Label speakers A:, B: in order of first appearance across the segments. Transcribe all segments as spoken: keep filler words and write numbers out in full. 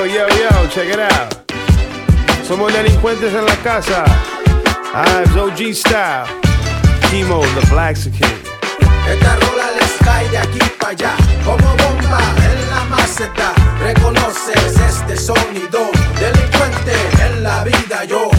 A: yo, yo, check it out. Somos delincuentes en la casa. Ives O G Style. Chemo, the Blaxican.
B: Esta rola les cae de aquí para allá, como bomba en la maceta. Reconoces este sonido, delincuente en la vida yo.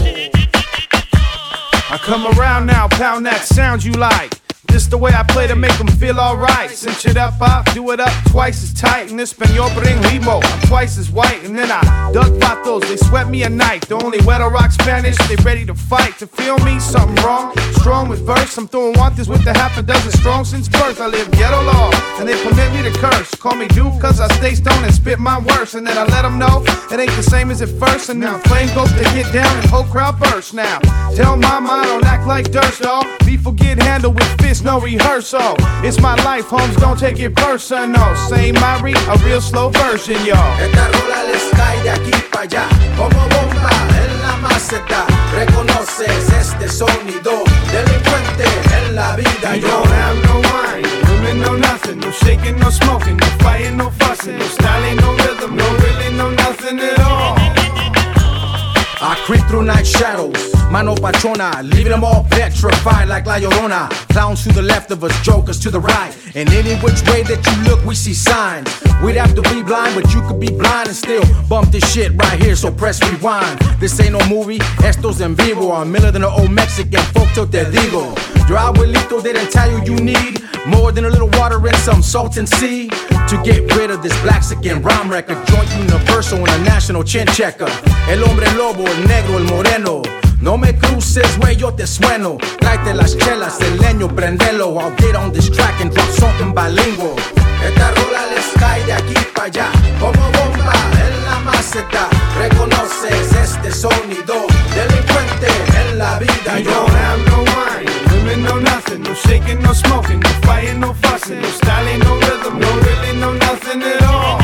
A: I come around now, pound that sound you like. This the way I play to make them feel alright. Cinch it up, I do it up twice as tight. In Espanol ritmo, I'm twice as white. And then I duck vatos, they sweat me a night. The only way to rock Spanish, they ready to fight. To feel me, something wrong, strong with verse. I'm throwing wanted with a half a dozen strong since birth. I live ghetto law, and they permit me to curse. Call me Duke, cause I stay stoned and spit my worst. And then I let them know, it ain't the same as at first. And now flame goes to get down and whole crowd burst now. Tell mama I don't act like dirt, dawg. Beef will get handled with fists, no rehearsal. It's my life, homes, don't take it personal. Say Mari, a real slow version, y'all.
B: Esta rola les cae de aquí para allá, como bomba en la maceta. Reconoces este sonido, delincuente en la vida
A: We
B: yo.
A: don't have no wine, women, no nothing. No shaking, no smoking, no fighting, no fussing. No style, ain't no rhythm, no really, no nothing at all.
B: I creep through night shadows, mano patrona, leaving them all petrified like La Llorona. Clowns to the left of us, jokers to the right. And any which way that you look, we see signs. We'd have to be blind, but you could be blind and still bump this shit right here, so press rewind. This ain't no movie, estos en vivo. I'm Miller than an old Mexican, folk till te digo. Your abuelito didn't tell you you need more than a little water and some salt and sea to get rid of this Blaxican rhyme record. Joint universal and a national chin checker. El hombre lobo, el negro, el moreno. No me cruces, güey, yo te sueno. Tráete las chelas, el leño, prendelo. I'll get on this track and drop something bilingual. Esta rola les cae de aquí para allá, como bomba en la maceta. Reconoces este sonido, delincuente en la vida
A: We
B: yo.
A: don't have no wine, women, no nothing. No shaking, no smoking, no fighting, no fussing. No style, ain't no rhythm, no really, no nothing at all.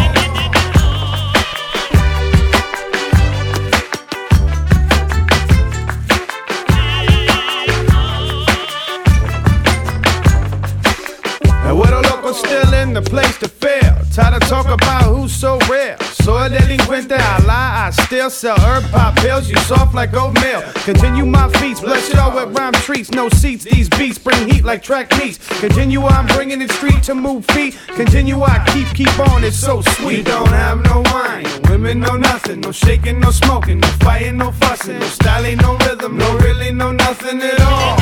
A: Still in the place to fail. Tired to talk about who's so rare. Soy delinquente, I lie, I still sell herb pop pills. You soft like oatmeal. Continue my feats, bless y'all with rhyme treats. No seats, these beats bring heat like track meets. Continue, I'm bringing it street to move feet. Continue, I keep, keep on, it's so sweet. We don't have no wine, women, no nothing. No shaking, no smoking, no fighting, no fussing. No style, ain't no rhythm, no really, no nothing at all.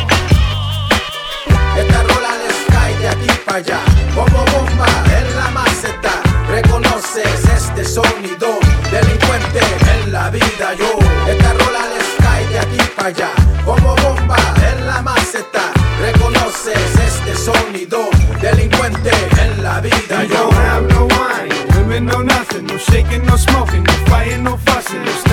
B: Esta rola les cae de aquí para allá, como bomba en la maceta. Reconoces este sonido, delincuente en la vida yo. Esta rola les cae de aquí para allá, como bomba en la maceta. Reconoces este sonido, delincuente en la vida
A: We
B: yo.
A: don't have no wine, women, no nothing. No shaking, no smoking, no fighting, no fussing. No